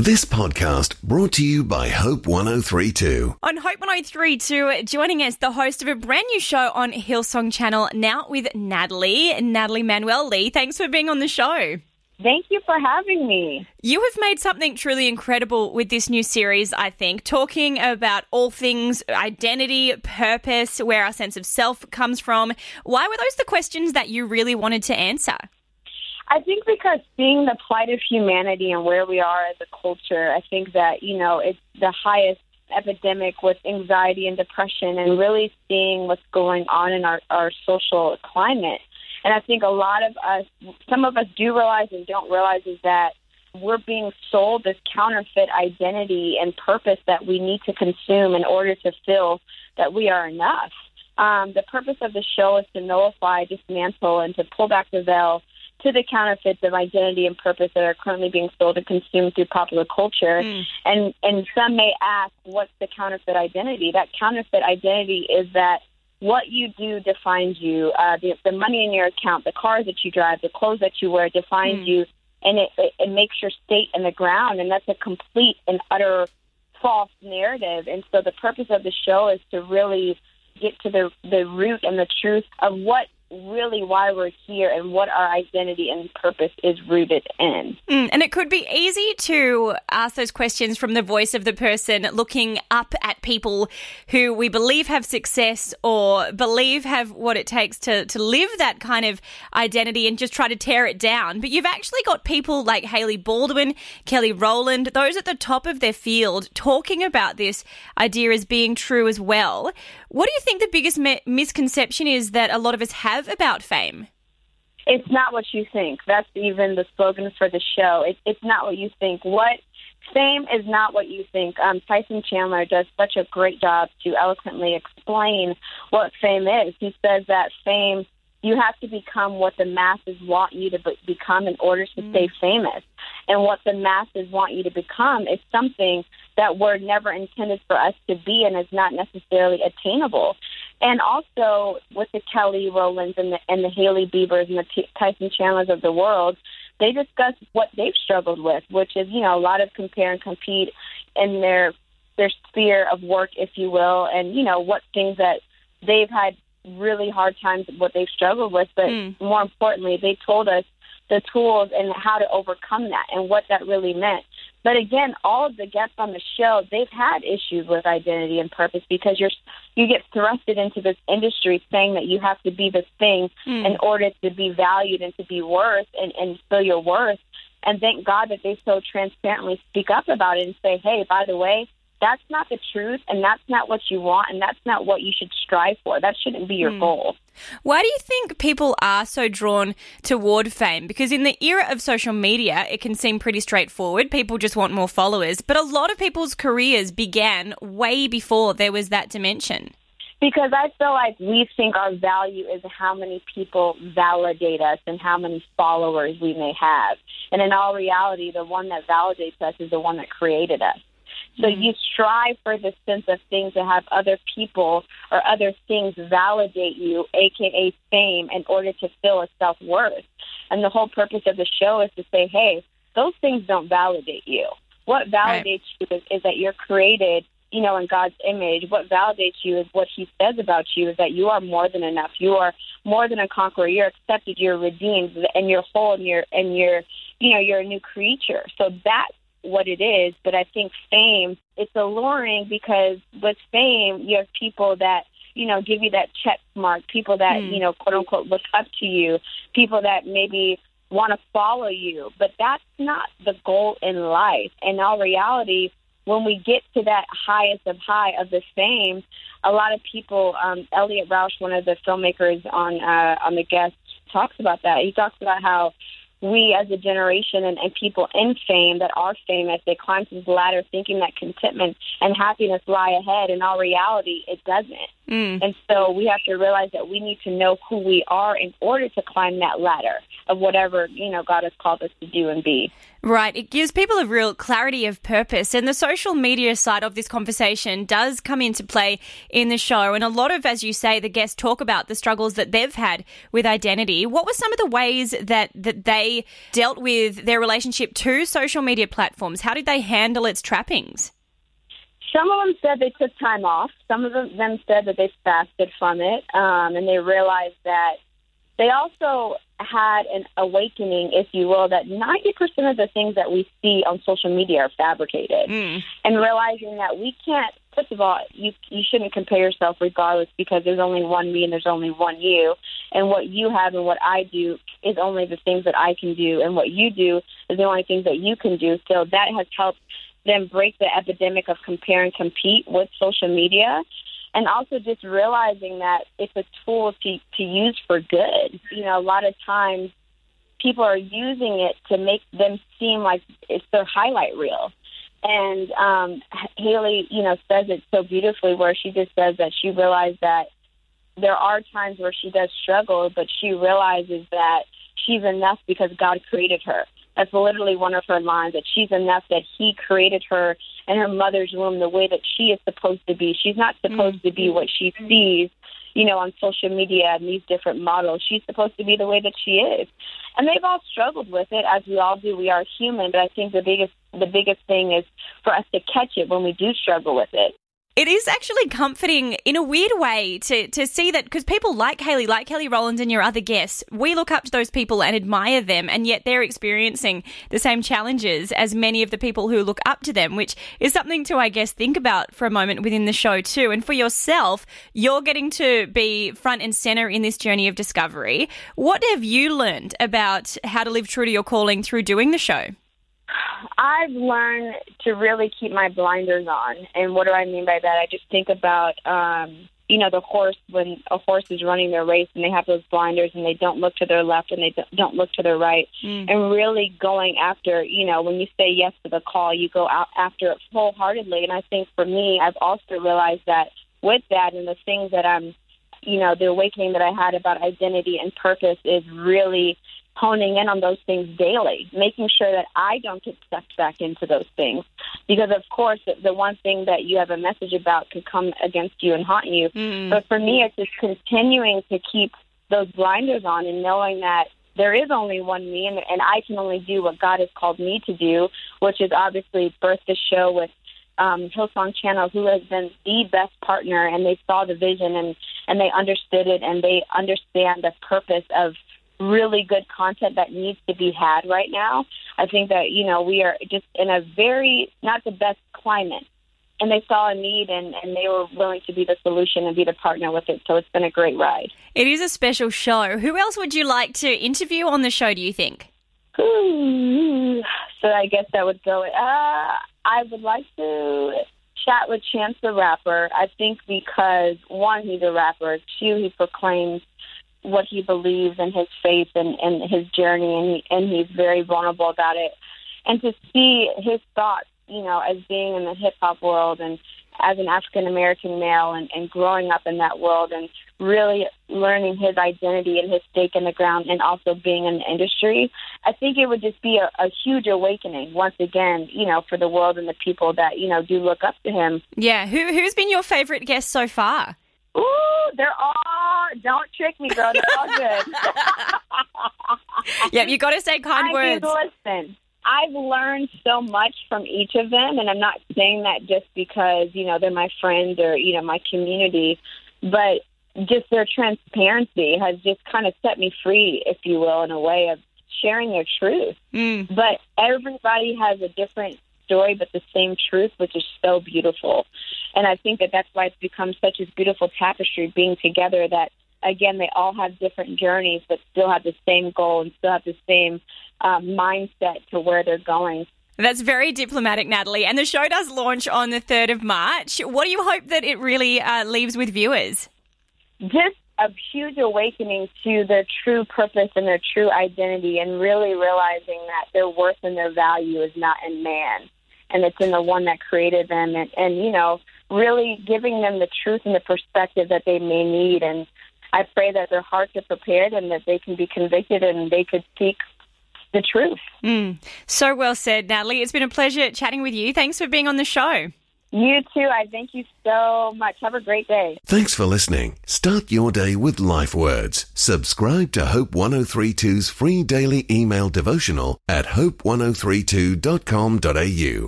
This podcast brought to you by Hope 1032. On Hope 1032, joining us, the host of a brand new show on Hillsong Channel, now with Natalie Manuel Lee. Thanks for being on the show. Thank you for having me. You have made something truly incredible with this new series, I think, talking about all things identity, purpose, where our sense of self comes from. Why were those the questions that you really wanted to answer? I think because seeing the plight of humanity and where we are as a culture, I think that, it's the highest epidemic with anxiety and depression, and really seeing what's going on in our social climate. And I think a lot of us, some of us do realize and don't realize, is that we're being sold this counterfeit identity and purpose that we need to consume in order to feel that we are enough. The purpose of the show is to nullify, dismantle, and to pull back the veil to the counterfeits of identity and purpose that are currently being sold and consumed through popular culture. And some may ask, what's the counterfeit identity? That counterfeit identity is that what you do defines you. The money in your account, the cars that you drive, the clothes that you wear defines you, and it makes your state in the ground. And that's a complete and utter false narrative. And so the purpose of the show is to really get to the root and the truth of why we're here and what our identity and purpose is rooted in. And it could be easy to ask those questions from the voice of the person looking up at people who we believe have success or believe have what it takes to live that kind of identity, and just try to tear it down. But you've actually got people like Hailey Baldwin, Kelly Rowland, those at the top of their field, talking about this idea as being true as well. What do you think the biggest misconception is that a lot of us have about fame? It's not what you think. That's even the slogan for the show. It's not what you think. Fame is not what you think. Tyson Chandler does such a great job to eloquently explain what fame is. He says that fame, you have to become what the masses want you to become in order to stay famous. And what the masses want you to become is something that were never intended for us to be, and is not necessarily attainable. And also with the Kelly Rowlands and the Hailey Biebers and the Tyson Chandlers of the world, they discuss what they've struggled with, which is, a lot of compare and compete in their sphere of work, if you will, and, what things that they've had really hard times, what they've struggled with. But more importantly, they told us the tools and how to overcome that and what that really meant. But again, all of the guests on the show, they've had issues with identity and purpose, because you get thrusted into this industry saying that you have to be this thing in order to be valued and to be worth and feel your worth. And thank God that they so transparently speak up about it and say, hey, by the way, that's not the truth, and that's not what you want, and that's not what you should strive for. That shouldn't be your goal. Why do you think people are so drawn toward fame? Because in the era of social media, it can seem pretty straightforward. People just want more followers. But a lot of people's careers began way before there was that dimension. Because I feel like we think our value is how many people validate us and how many followers we may have. And in all reality, the one that validates us is the one that created us. So you strive for this sense of things to have other people or other things validate you, a.k.a. fame, in order to feel a self-worth. And the whole purpose of the show is to say, hey, those things don't validate you. What validates you is that you're created, in God's image. What validates you is what he says about you, is that you are more than enough. You are more than a conqueror. You're accepted. You're redeemed, and you're whole, and you're a new creature. So that's what it is. But I think fame, it's alluring, because with fame, you have people that, give you that check mark, people that, quote unquote, look up to you, people that maybe want to follow you. But that's not the goal in life. In all reality, when we get to that highest of high of the fame, a lot of people, Elliot Rausch, one of the filmmakers on the guest, talks about that. He talks about how we as a generation and people in fame that are famous, they climb this ladder thinking that contentment and happiness lie ahead. In all reality, it doesn't. And so we have to realize that we need to know who we are in order to climb that ladder of whatever, God has called us to do and be. Right. It gives people a real clarity of purpose. And the social media side of this conversation does come into play in the show. And a lot of, as you say, the guests talk about the struggles that they've had with identity. What were some of the ways that they dealt with their relationship to social media platforms? How did they handle its trappings? Some of them said they took time off. Some of them said that they fasted from it, and they realized that they also had an awakening, if you will, that 90% of the things that we see on social media are fabricated. And realizing that we can't, first of all, you shouldn't compare yourself regardless, because there's only one me and there's only one you. And what you have and what I do is only the things that I can do. And what you do is the only things that you can do. So that has helped them break the epidemic of compare and compete with social media, and also just realizing that it's a tool to use for good. A lot of times people are using it to make them seem like it's their highlight reel. And Haley, says it so beautifully, where she just says that she realized that there are times where she does struggle, but she realizes that she's enough because God created her. That's literally one of her lines, that she's enough, that he created her in her mother's womb the way that she is supposed to be. She's not supposed to be what she sees, on social media and these different models. She's supposed to be the way that she is. And they've all struggled with it, as we all do. We are human, but I think the biggest thing is for us to catch it when we do struggle with it. It is actually comforting in a weird way to see that, because people like Kelly Rowland and your other guests, we look up to those people and admire them, and yet they're experiencing the same challenges as many of the people who look up to them, which is something to, I guess, think about for a moment within the show too. And for yourself, you're getting to be front and center in this journey of discovery. What have you learned about how to live true to your calling through doing the show? I've learned to really keep my blinders on. And what do I mean by that? I just think about, the horse, when a horse is running their race and they have those blinders and they don't look to their left and they don't look to their right, and really going after, when you say yes to the call, you go out after it wholeheartedly. And I think for me, I've also realized that with that and the things that I'm, the awakening that I had about identity and purpose is really honing in on those things daily, making sure that I don't get sucked back into those things. Because, of course, the one thing that you have a message about could come against you and haunt you. But for me, it's just continuing to keep those blinders on and knowing that there is only one me, and I can only do what God has called me to do, which is obviously birth the show with Hillsong Channel, who has been the best partner, and they saw the vision and they understood it, and they understand the purpose of really good content that needs to be had right now. I think that, we are just in a very, not the best climate. And they saw a need and they were willing to be the solution and be the partner with it. So it's been a great ride. It is a special show. Who else would you like to interview on the show, do you think? So I guess that would go, I would like to chat with Chance the Rapper. I think because, one, he's a rapper. Two, he proclaims what he believes in his faith and his journey, and he's very vulnerable about it. And to see his thoughts, as being in the hip-hop world and as an African-American male and growing up in that world and really learning his identity and his stake in the ground and also being in the industry, I think it would just be a huge awakening once again, for the world and the people that, do look up to him. Yeah. Who's been your favorite guest so far? Ooh, they're all, don't trick me, girl. They're all good. Yeah, you got to say kind words. Listen, I've learned so much from each of them, and I'm not saying that just because, they're my friends or, my community, but just their transparency has just kind of set me free, if you will, in a way of sharing their truth. But everybody has a different story, but the same truth, which is so beautiful. And I think that that's why it's become such a beautiful tapestry being together, that, again, they all have different journeys, but still have the same goal and still have the same mindset to where they're going. That's very diplomatic, Natalie. And the show does launch on the 3rd of March. What do you hope that it really leaves with viewers? Just a huge awakening to their true purpose and their true identity, and really realizing that their worth and their value is not in man, and it's in the one that created them. And really giving them the truth and the perspective that they may need. And I pray that their hearts are prepared and that they can be convicted and they could seek the truth. So well said, Natalie. It's been a pleasure chatting with you. Thanks for being on the show. You too. I thank you so much. Have a great day. Thanks for listening. Start your day with Life Words. Subscribe to Hope 1032's free daily email devotional at hope1032.com.au.